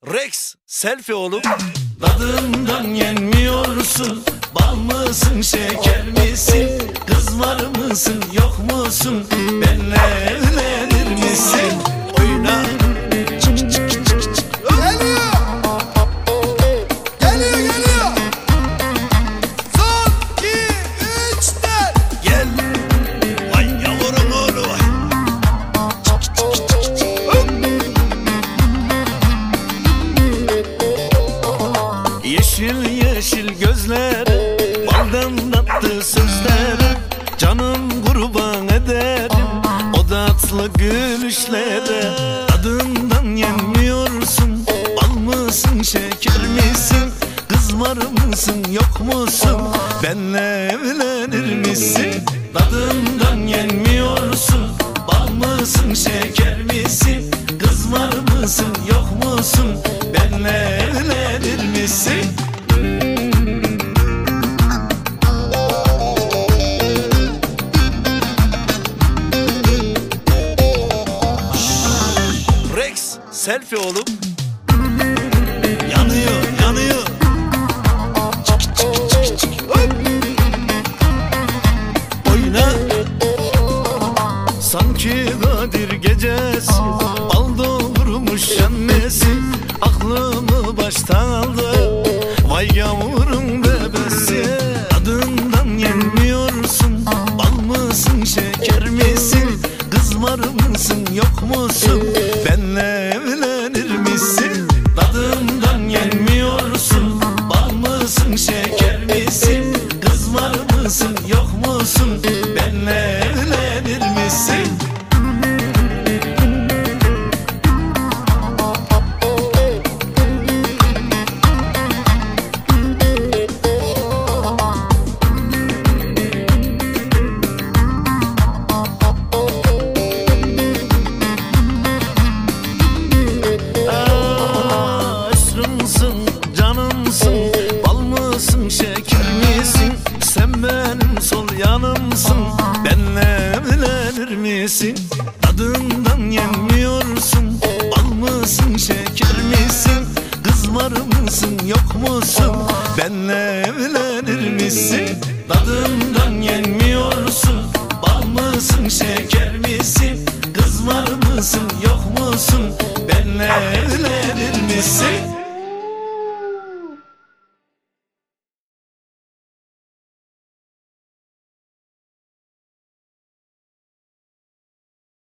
Rex selfie oğlum. Tadından yenmiyorsun. Bal mısın şeker misin? Kız var mısın yok musun? Benle evlenir misin? Oyna. Geliyor. Son 2 3 4. Gel. Vay yavrum oğlu vay. Yeşil yeşil gözler, baldan tatlı sözler, canım kurban ederim o tatlı gülüşlere. Tadından yenmiyorsun, bal mısın şeker misin? Kız var mısın yok musun? Benle evlenir misin? Tadından yenmiyorsun. Bal mısın şeker misin? Kız var mısın yok musun? Benle evlenir misin? Rex selfie oğlum. Yanıyor. Oyna. Sanki Kadir gecesi, bal doldurmuş annesi, aklımı baştan aldı. Vay yavrum bebesi. Tadından yenmiyorsun, bal mısın şeker misin? Kız var mısın yok musun? Benle evlenir misin? Tadından yenmiyorsun. Bal mısın şeker misin? Kız var mısın yok musun? Benle evlenir misin? Aşkımsın, canımsın, bal mısın, şeker misin? Sen benim sol yanımsın, benle evlenir misin? Tadından yenmiyorsun, bal mısın, şeker misin? Kız var mısın, yok musun? Benle evlenir misin? Tadından yenmiyorsun. Bal mısın şeker misin? Kız var mısın yok musun? Benle evlenir misin?